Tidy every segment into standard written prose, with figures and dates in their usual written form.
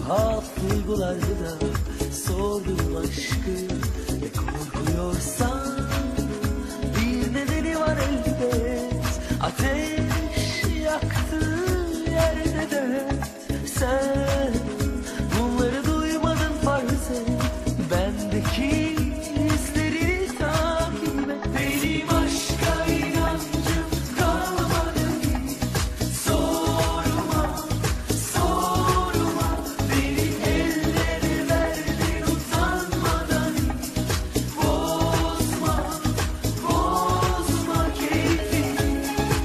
Tuhaf duygularda da sordum aşkı. Ne korkuyorsan bir nedeni var elbet. Ateş yaktığı yerde de sen bunları duymadın farz et. Bendeki izleri takip et. Benim aşka inancım kalmadı hiç. Sorma, sorma. Beni ellere verdin utanmadan hiç. Bozma, bozma keyfini.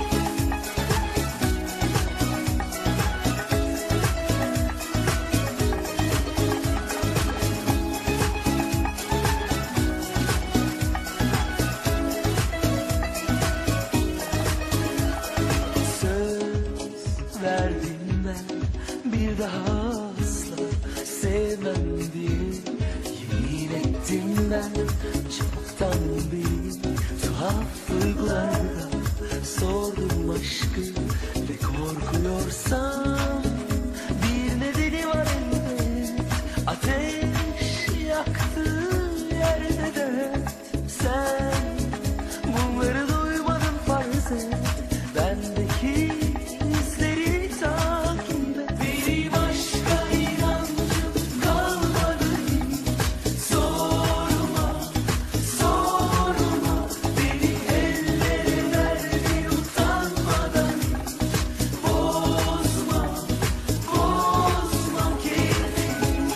Söz verdim ben bir daha asla sevmem diye. Yemin ettim ben çoktan beri. Tuhaf duygularda sordum aşkı. Ve korkuyorsam bir nedeni var elbet. Ateş yaktığı yerde de sen bunları duymadın farz et. Bendeki izleri takip et. Benim aşka inancım kalmadı hiç. Sorma, sorma. Beni ellere verdin utanmadan hiç. Bozma, bozma keyfini.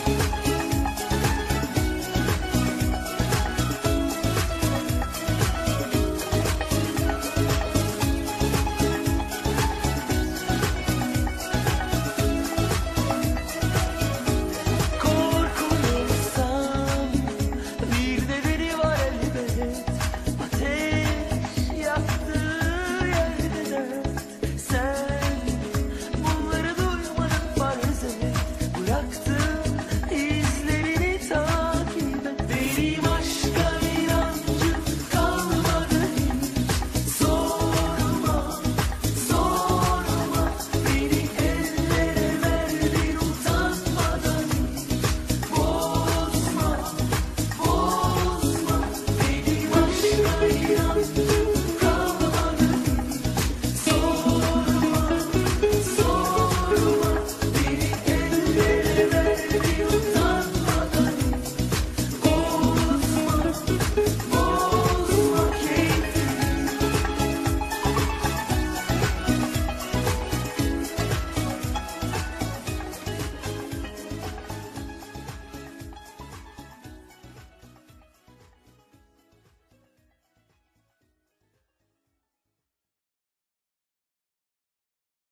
Korkuyorsam bir nedeni var elbet. Ateş yaktığı yerde de sen bunları duymadın farz et. Bıraktın